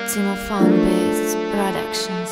Timofon Beats Productions.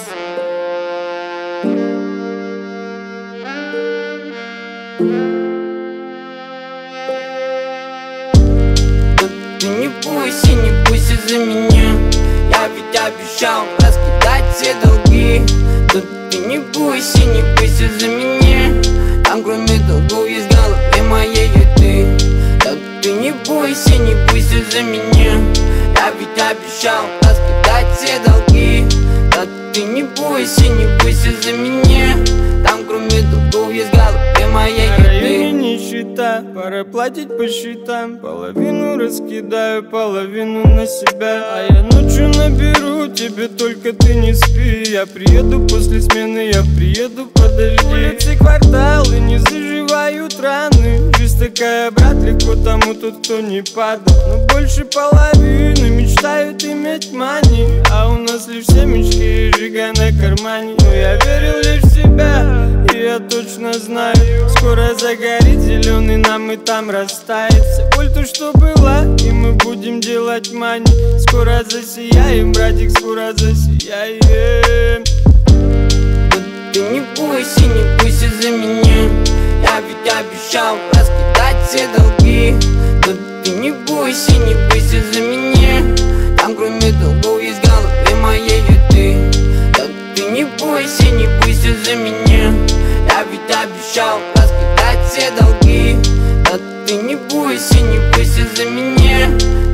Ты не бойся за меня. Я ведь обещал раскидать все долги. Ты не бойся за меня. Там кроме долгов есть в голове моей и ты. Ты не бойся за меня. Я ведь обещал раскидать все долги. Ты не бойся за меня. Там кроме долгов есть в голове моей и ты. Нищета, пора платить по счетам. Половину раскидаю, половину на себя. А я ночью наберу тебе, только ты не спи. Я приеду после смены, я приеду, подожди. Улицы, кварталы не заживают раны. Жизнь такая, брат, легко тому тот, кто не падает. Но больше половины мечтают иметь мани. А у нас лишь семечки и жига на кармане. Но я верил лишь в себя, и я точно знаю, скоро загорит зеленый, нам и там растает вся боль, то, что была, и мы будем делать мани. Скоро засияем, братик, скоро засияем. Ты не бойся за меня. Я ведь обещал раскидать все долги. Ты не бойся за меня. Там кроме долгов есть в голове моей и ты. Ты не бойся за меня. Я ведь обещал раскидать все долги. Ты не бойся за меня.